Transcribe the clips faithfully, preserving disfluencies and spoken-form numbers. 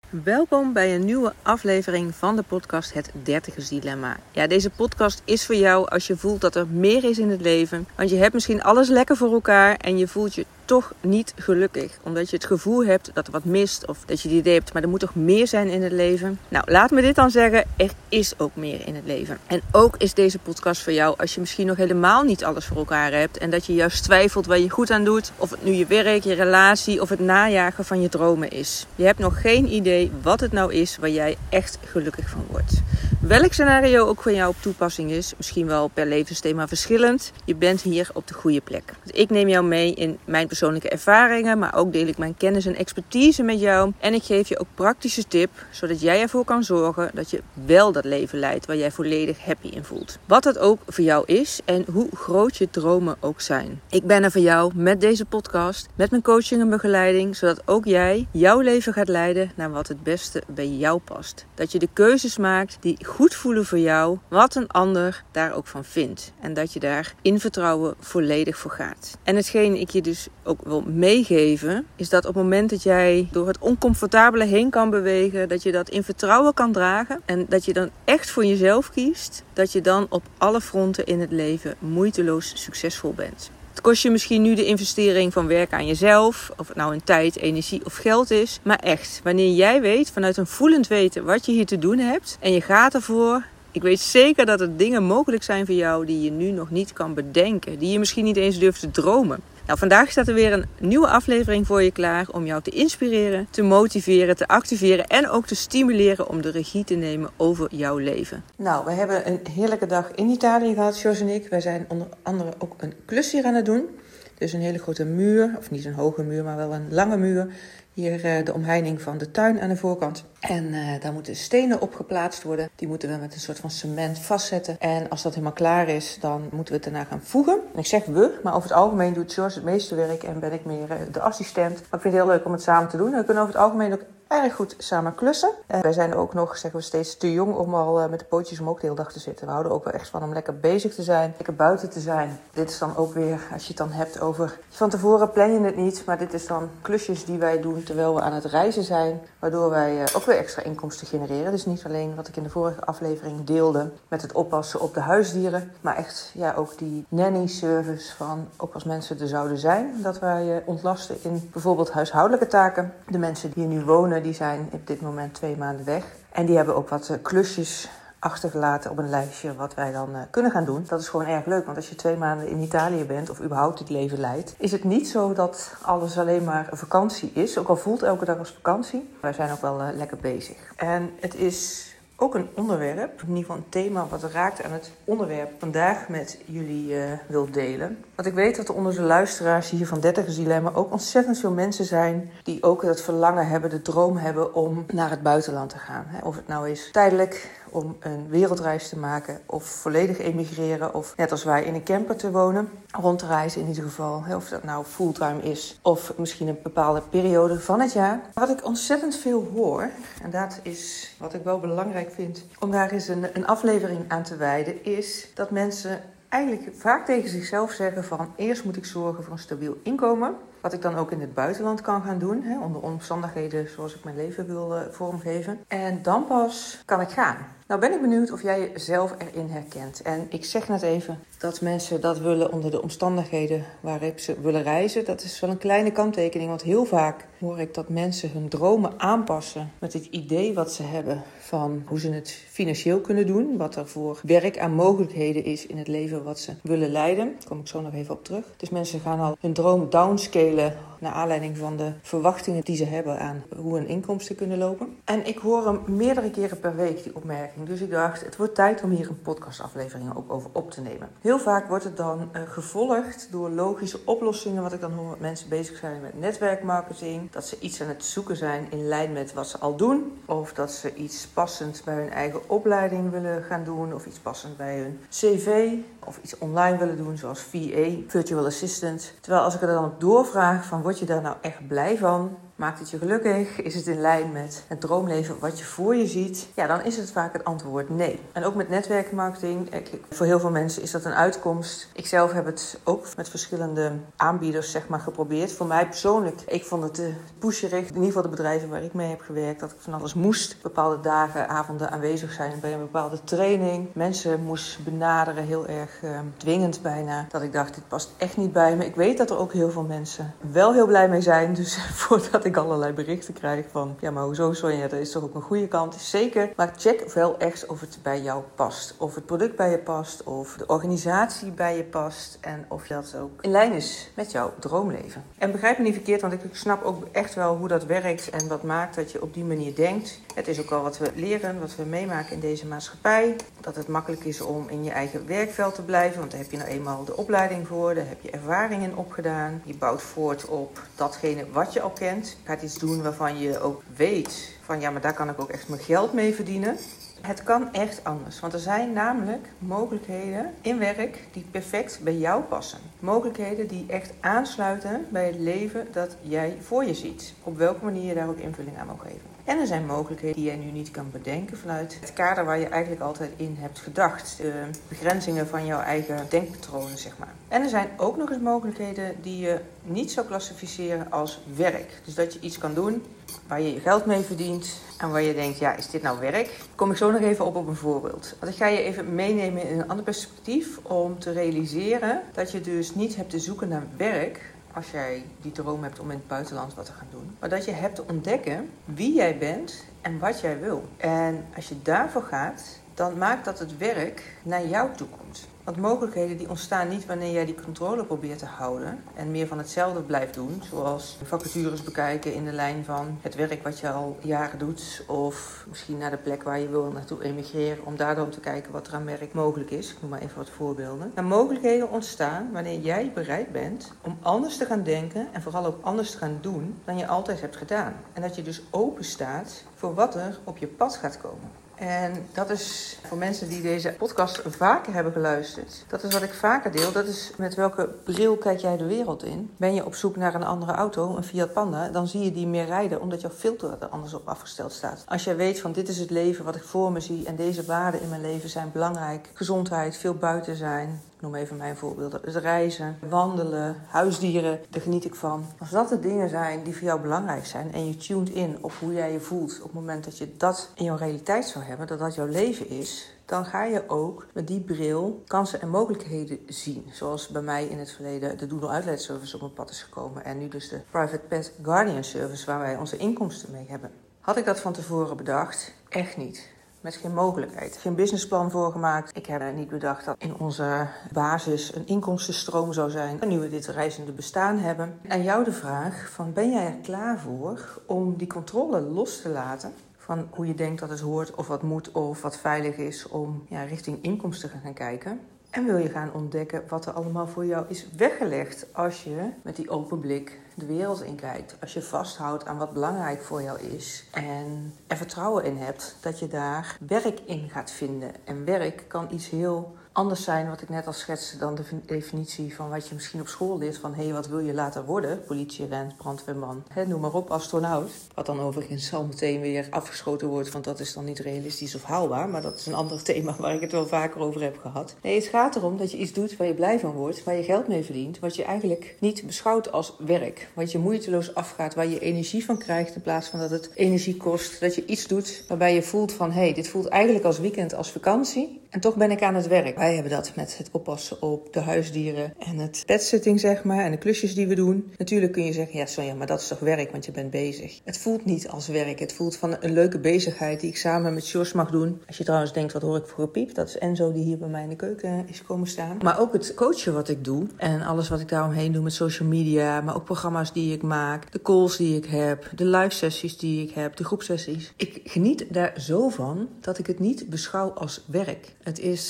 Welkom bij een nieuwe aflevering van de podcast Het dertigers Dilemma. Ja, deze podcast is voor jou als je voelt dat er meer is in het leven. Want je hebt misschien alles lekker voor elkaar en je voelt je toch niet gelukkig. Omdat je het gevoel hebt dat er wat mist of dat je het idee hebt, maar er moet toch meer zijn in het leven. Nou, laat me dit dan zeggen, er is ook meer in het leven. En ook is deze podcast voor jou als je misschien nog helemaal niet alles voor elkaar hebt. En dat je juist twijfelt waar je goed aan doet. Of het nu je werk, je relatie of het najagen van je dromen is. Je hebt nog geen idee wat het nou is waar jij echt gelukkig van wordt. Welk scenario ook voor jou op toepassing is, misschien wel per levensthema verschillend, je bent hier op de goede plek. Dus ik neem jou mee in mijn persoonlijke ervaringen, maar ook deel ik mijn kennis en expertise met jou. En ik geef je ook praktische tips, zodat jij ervoor kan zorgen dat je wel dat leven leidt waar jij volledig happy in voelt. Wat dat ook voor jou is en hoe groot je dromen ook zijn. Ik ben er voor jou met deze podcast, met mijn coaching en begeleiding, zodat ook jij jouw leven gaat leiden naar wat het beste bij jou past. Dat je de keuzes maakt die goed voelen voor jou, wat een ander daar ook van vindt. En dat je daar in vertrouwen volledig voor gaat. En hetgeen ik je dus ook wil meegeven, is dat op het moment dat jij door het oncomfortabele heen kan bewegen, dat je dat in vertrouwen kan dragen en dat je dan echt voor jezelf kiest, dat je dan op alle fronten in het leven moeiteloos succesvol bent. Het kost je misschien nu de investering van werk aan jezelf, of het nou in tijd, energie of geld is. Maar echt, wanneer jij weet, vanuit een voelend weten wat je hier te doen hebt en je gaat ervoor. Ik weet zeker dat er dingen mogelijk zijn voor jou die je nu nog niet kan bedenken. Die je misschien niet eens durft te dromen. Nou, vandaag staat er weer een nieuwe aflevering voor je klaar om jou te inspireren, te motiveren, te activeren en ook te stimuleren om de regie te nemen over jouw leven. Nou, we hebben een heerlijke dag in Italië gehad, Jos en ik. Wij zijn onder andere ook een klus hier aan het doen. Dus een hele grote muur, of niet een hoge muur, maar wel een lange muur. Hier uh, de omheining van de tuin aan de voorkant. En uh, daar moeten stenen op geplaatst worden. Die moeten we met een soort van cement vastzetten. En als dat helemaal klaar is, dan moeten we het daarna gaan voegen. En ik zeg we, maar over het algemeen doet George het meeste werk en ben ik meer uh, de assistent. Maar ik vind het heel leuk om het samen te doen. We kunnen over het algemeen ook erg goed samen klussen. En wij zijn ook nog, zeggen we steeds, te jong om al uh, met de pootjes omhoog de hele dag te zitten. We houden ook wel echt van om lekker bezig te zijn, lekker buiten te zijn. Dit is dan ook weer, als je het dan hebt over, van tevoren plan je het niet, maar dit is dan klusjes die wij doen terwijl we aan het reizen zijn, waardoor wij uh, ook weer extra inkomsten genereren. Dus niet alleen wat ik in de vorige aflevering deelde met het oppassen op de huisdieren, maar echt ja, ook die nanny service van, ook als mensen er zouden zijn, dat wij uh, ontlasten in bijvoorbeeld huishoudelijke taken. De mensen die hier nu wonen, die zijn op dit moment twee maanden weg. En die hebben ook wat uh, klusjes achtergelaten op een lijstje wat wij dan uh, kunnen gaan doen. Dat is gewoon erg leuk, want als je twee maanden in Italië bent of überhaupt het leven leidt, is het niet zo dat alles alleen maar een vakantie is. Ook al voelt elke dag als vakantie. Wij zijn ook wel uh, lekker bezig. En het is ook een onderwerp, in ieder geval een thema wat raakt aan het onderwerp vandaag met jullie uh, wil delen. Want ik weet dat er onder de luisteraars hier van dertigers Dilemma ook ontzettend veel mensen zijn die ook het verlangen hebben, de droom hebben om naar het buitenland te gaan. Of het nou is tijdelijk om een wereldreis te maken of volledig emigreren of net als wij in een camper te wonen, rond te reizen in ieder geval. Of dat nou fulltime is of misschien een bepaalde periode van het jaar. Wat ik ontzettend veel hoor, en dat is wat ik wel belangrijk vind om daar eens een, een aflevering aan te wijden, is dat mensen eigenlijk vaak tegen zichzelf zeggen van eerst moet ik zorgen voor een stabiel inkomen. Wat ik dan ook in het buitenland kan gaan doen, hè, onder omstandigheden zoals ik mijn leven wil uh, vormgeven. En dan pas kan ik gaan. Nou ben ik benieuwd of jij jezelf erin herkent. En ik zeg net even dat mensen dat willen onder de omstandigheden waarop ze willen reizen. Dat is wel een kleine kanttekening, want heel vaak hoor ik dat mensen hun dromen aanpassen met het idee wat ze hebben van hoe ze het financieel kunnen doen. Wat er voor werk aan mogelijkheden is in het leven wat ze willen leiden. Daar kom ik zo nog even op terug. Dus mensen gaan al hun droom downscalen naar aanleiding van de verwachtingen die ze hebben aan hoe hun inkomsten kunnen lopen. En ik hoor hem meerdere keren per week, die opmerking. Dus ik dacht, het wordt tijd om hier een podcastaflevering ook over op te nemen. Heel vaak wordt het dan uh, gevolgd door logische oplossingen. Wat ik dan hoor, dat mensen bezig zijn met netwerkmarketing. Dat ze iets aan het zoeken zijn in lijn met wat ze al doen. Of dat ze iets passend bij hun eigen opleiding willen gaan doen. Of iets passend bij hun cv. Of iets online willen doen, zoals V A, Virtual Assistant. Terwijl als ik er dan op doorvraag van, word je daar nou echt blij van? Maakt het je gelukkig? Is het in lijn met het droomleven wat je voor je ziet? Ja, dan is het vaak het antwoord nee. En ook met netwerkmarketing, voor heel veel mensen is dat een uitkomst. Ik zelf heb het ook met verschillende aanbieders zeg maar geprobeerd. Voor mij persoonlijk, ik vond het te pusherig. In ieder geval de bedrijven waar ik mee heb gewerkt, dat ik van alles moest. Bepaalde dagen, avonden aanwezig zijn bij een bepaalde training. Mensen moest benaderen, heel erg uh, dwingend bijna. Dat ik dacht, dit past echt niet bij me. Ik weet dat er ook heel veel mensen wel heel blij mee zijn. Dus voordat ik allerlei berichten krijg van, ja maar hoezo Sonja, dat is toch ook een goede kant. Zeker, maar check wel echt of het bij jou past. Of het product bij je past, of de organisatie bij je past. En of dat ook in lijn is met jouw droomleven. En begrijp me niet verkeerd, want ik snap ook echt wel hoe dat werkt en wat maakt dat je op die manier denkt. Het is ook al wat we leren, wat we meemaken in deze maatschappij. Dat het makkelijk is om in je eigen werkveld te blijven, want daar heb je nou eenmaal de opleiding voor, daar heb je ervaring in opgedaan. Je bouwt voort op datgene wat je al kent. Je gaat iets doen waarvan je ook weet van ja, maar daar kan ik ook echt mijn geld mee verdienen. Het kan echt anders, want er zijn namelijk mogelijkheden in werk die perfect bij jou passen. Mogelijkheden die echt aansluiten bij het leven dat jij voor je ziet. Op welke manier je daar ook invulling aan mag geven. En er zijn mogelijkheden die jij nu niet kan bedenken vanuit het kader waar je eigenlijk altijd in hebt gedacht. De begrenzingen van jouw eigen denkpatronen, zeg maar. En er zijn ook nog eens mogelijkheden die je niet zou klassificeren als werk. Dus dat je iets kan doen waar je je geld mee verdient en waar je denkt, ja, is dit nou werk? Kom ik zo nog even op op een voorbeeld. Want ik ga je even meenemen in een ander perspectief om te realiseren dat je dus niet hebt te zoeken naar werk als jij die droom hebt om in het buitenland wat te gaan doen. Maar dat je hebt te ontdekken wie jij bent en wat jij wil. En als je daarvoor gaat, dan maakt dat het werk naar jou toe komt. Want mogelijkheden die ontstaan niet wanneer jij die controle probeert te houden en meer van hetzelfde blijft doen. Zoals vacatures bekijken in de lijn van het werk wat je al jaren doet. Of misschien naar de plek waar je wil naartoe emigreren om daardoor te kijken wat er aan werk mogelijk is. Ik noem maar even wat voorbeelden. Maar mogelijkheden ontstaan wanneer jij bereid bent om anders te gaan denken en vooral ook anders te gaan doen dan je altijd hebt gedaan. En dat je dus open staat voor wat er op je pad gaat komen. En dat is voor mensen die deze podcast vaker hebben geluisterd. Dat is wat ik vaker deel. Dat is met welke bril kijk jij de wereld in. Ben je op zoek naar een andere auto, een Fiat Panda, dan zie je die meer rijden omdat jouw filter er anders op afgesteld staat. Als jij weet van dit is het leven wat ik voor me zie en deze waarden in mijn leven zijn belangrijk. Gezondheid, veel buiten zijn. Ik noem even mijn voorbeelden. Het reizen, wandelen, huisdieren, daar geniet ik van. Als dat de dingen zijn die voor jou belangrijk zijn en je tuned in op hoe jij je voelt op het moment dat je dat in jouw realiteit zou hebben, dat dat jouw leven is, dan ga je ook met die bril kansen en mogelijkheden zien. Zoals bij mij in het verleden de Doodle Outlet Service op mijn pad is gekomen en nu dus de Private Pet Guardian Service waar wij onze inkomsten mee hebben. Had ik dat van tevoren bedacht? Echt niet. Met geen mogelijkheid. Geen businessplan voorgemaakt. Ik heb niet bedacht dat in onze basis een inkomstenstroom zou zijn. En nu we dit reizende bestaan hebben. Aan jou de vraag van ben jij er klaar voor om die controle los te laten? Van hoe je denkt dat het hoort of wat moet of wat veilig is om ja, richting inkomsten te gaan kijken. En wil je gaan ontdekken wat er allemaal voor jou is weggelegd als je met die open blik de wereld in kijkt. Als je vasthoudt aan wat belangrijk voor jou is en er vertrouwen in hebt dat je daar werk in gaat vinden. En werk kan iets heel anders zijn, wat ik net al schetste, dan de definitie van wat je misschien op school leert van hé, hey, wat wil je later worden? Politieagent, brandweerman, hè, noem maar op, astronaut. Wat dan overigens al meteen weer afgeschoten wordt, want dat is dan niet realistisch of haalbaar. Maar dat is een ander thema waar ik het wel vaker over heb gehad. Nee, het gaat erom dat je iets doet waar je blij van wordt, waar je geld mee verdient, wat je eigenlijk niet beschouwt als werk. Wat je moeiteloos afgaat, waar je energie van krijgt in plaats van dat het energie kost. Dat je iets doet waarbij je voelt van hé, hey, dit voelt eigenlijk als weekend, als vakantie. En toch ben ik aan het werk. Wij hebben dat met het oppassen op de huisdieren en het petsitting, zeg maar, en de klusjes die we doen. Natuurlijk kun je zeggen, ja Sonja, maar dat is toch werk, want je bent bezig. Het voelt niet als werk. Het voelt van een leuke bezigheid die ik samen met Jos mag doen. Als je trouwens denkt, wat hoor ik voor gepiep? Dat is Enzo die hier bij mij in de keuken is komen staan. Maar ook het coachen wat ik doe en alles wat ik daaromheen doe met social media, maar ook programma's die ik maak, de calls die ik heb, de live sessies die ik heb, de groepsessies. Ik geniet daar zo van dat ik het niet beschouw als werk. Het is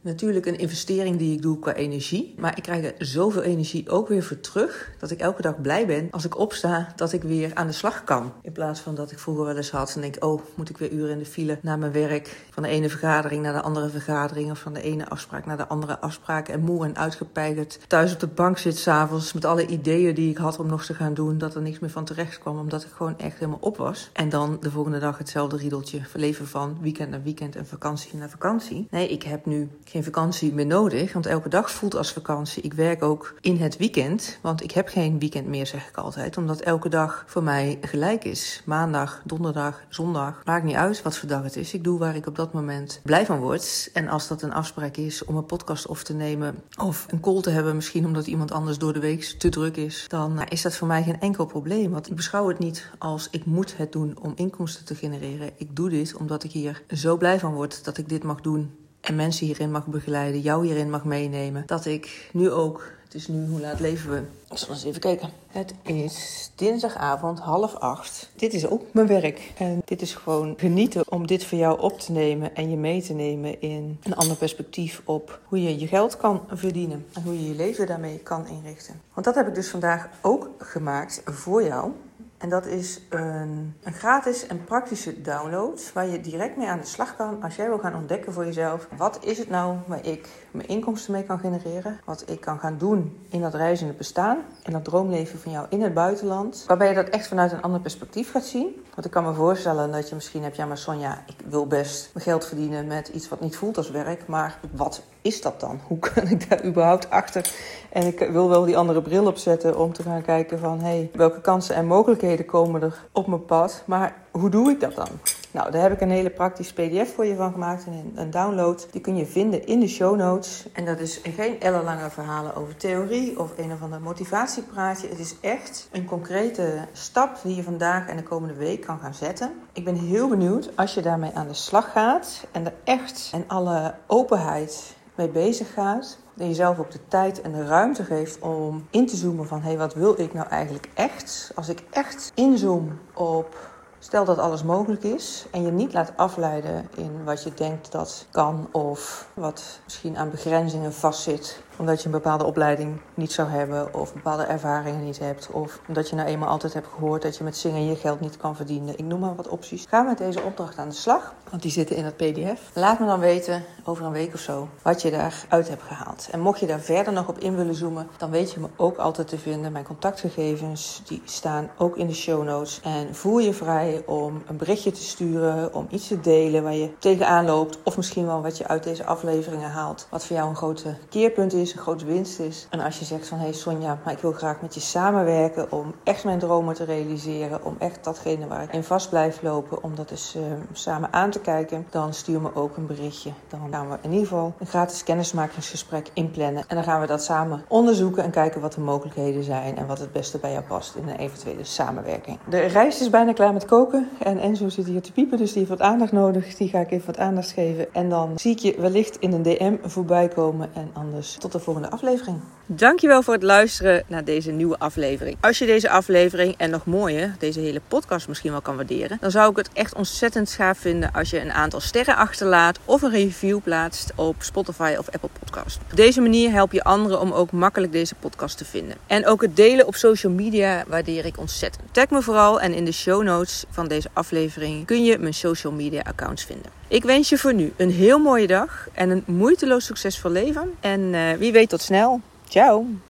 natuurlijk een investering die ik doe qua energie. Maar ik krijg er zoveel energie ook weer voor terug, dat ik elke dag blij ben als ik opsta dat ik weer aan de slag kan. In plaats van dat ik vroeger wel eens had en denk, oh, moet ik weer uren in de file naar mijn werk. Van de ene vergadering naar de andere vergadering. Of van de ene afspraak naar de andere afspraak. En moe en uitgepeigerd thuis op de bank zit 's avonds met alle ideeën die ik had om nog te gaan doen. Dat er niks meer van terecht kwam, omdat ik gewoon echt helemaal op was. En dan de volgende dag hetzelfde riedeltje. Verleven van weekend naar weekend en vakantie naar vakantie. Nee, ik heb nu geen vakantie meer nodig, want elke dag voelt als vakantie. Ik werk ook in het weekend, want ik heb geen weekend meer, zeg ik altijd. Omdat elke dag voor mij gelijk is. Maandag, donderdag, zondag. Maakt niet uit wat voor dag het is. Ik doe waar ik op dat moment blij van word. En als dat een afspraak is om een podcast op te nemen of een call te hebben, misschien omdat iemand anders door de week te druk is, dan is dat voor mij geen enkel probleem. Want ik beschouw het niet als ik moet het doen om inkomsten te genereren. Ik doe dit omdat ik hier zo blij van word dat ik dit mag doen. En mensen hierin mag begeleiden, jou hierin mag meenemen. Dat ik nu ook, het is nu, hoe laat leven we? Ik zal eens even kijken. Het is dinsdagavond, half acht. Dit is ook mijn werk. En dit is gewoon genieten om dit voor jou op te nemen en je mee te nemen in een ander perspectief op hoe je je geld kan verdienen. En hoe je je leven daarmee kan inrichten. Want dat heb ik dus vandaag ook gemaakt voor jou. En dat is een, een gratis en praktische download waar je direct mee aan de slag kan als jij wil gaan ontdekken voor jezelf. Wat is het nou waar ik mijn inkomsten mee kan genereren? Wat ik kan gaan doen in dat reizende bestaan. En dat droomleven van jou in het buitenland. Waarbij je dat echt vanuit een ander perspectief gaat zien. Want ik kan me voorstellen dat je misschien hebt, ja maar Sonja, ik wil best mijn geld verdienen met iets wat niet voelt als werk. Maar wat is dat dan? Hoe kan ik daar überhaupt achter? En ik wil wel die andere bril opzetten om te gaan kijken van, hé, hey, welke kansen en mogelijkheden komen er op mijn pad? Maar hoe doe ik dat dan? Nou, daar heb ik een hele praktische pdf voor je van gemaakt. En een download, die kun je vinden in de show notes. En dat is geen ellenlange verhalen over theorie of een of ander motivatiepraatje. Het is echt een concrete stap die je vandaag en de komende week kan gaan zetten. Ik ben heel benieuwd als je daarmee aan de slag gaat en er echt en alle openheid mee bezig gaat. En jezelf ook de tijd en de ruimte geeft om in te zoomen van, hé, hey, wat wil ik nou eigenlijk echt? Als ik echt inzoom op, stel dat alles mogelijk is en je niet laat afleiden in wat je denkt dat kan of wat misschien aan begrenzingen vastzit, omdat je een bepaalde opleiding niet zou hebben of bepaalde ervaringen niet hebt of omdat je nou eenmaal altijd hebt gehoord dat je met zingen je geld niet kan verdienen. Ik noem maar wat opties. Ga met deze opdracht aan de slag, want die zitten in het pdf. Laat me dan weten over een week of zo wat je daaruit hebt gehaald. En mocht je daar verder nog op in willen zoomen, dan weet je me ook altijd te vinden. Mijn contactgegevens die staan ook in de show notes. En voel je vrij om een berichtje te sturen, om iets te delen waar je tegenaan loopt of misschien wel wat je uit deze afleveringen haalt, wat voor jou een grote keerpunt is, een grote winst is. En als je zegt van, hé hey Sonja, maar ik wil graag met je samenwerken om echt mijn dromen te realiseren, om echt datgene waar ik in vast blijf lopen, om dat eens uh, samen aan te kijken, dan stuur me ook een berichtje. Dan gaan we in ieder geval een gratis kennismakingsgesprek inplannen. En dan gaan we dat samen onderzoeken en kijken wat de mogelijkheden zijn en wat het beste bij jou past in een eventuele samenwerking. De rijst is bijna klaar met koken en Enzo zit hier te piepen, dus die heeft wat aandacht nodig. Die ga ik even wat aandacht geven. En dan zie ik je wellicht in een D M voorbij komen en anders tot de volgende aflevering. Dankjewel voor het luisteren naar deze nieuwe aflevering. Als je deze aflevering en nog mooier, deze hele podcast misschien wel kan waarderen, dan zou ik het echt ontzettend gaaf vinden als je een aantal sterren achterlaat of een review plaatst op Spotify of Apple Podcast. Op deze manier help je anderen om ook makkelijk deze podcast te vinden. En ook het delen op social media waardeer ik ontzettend. Tag me vooral en in de show notes van deze aflevering kun je mijn social media accounts vinden. Ik wens je voor nu een heel mooie dag en een moeiteloos succesvol leven. En uh, wie weet tot snel. Ciao!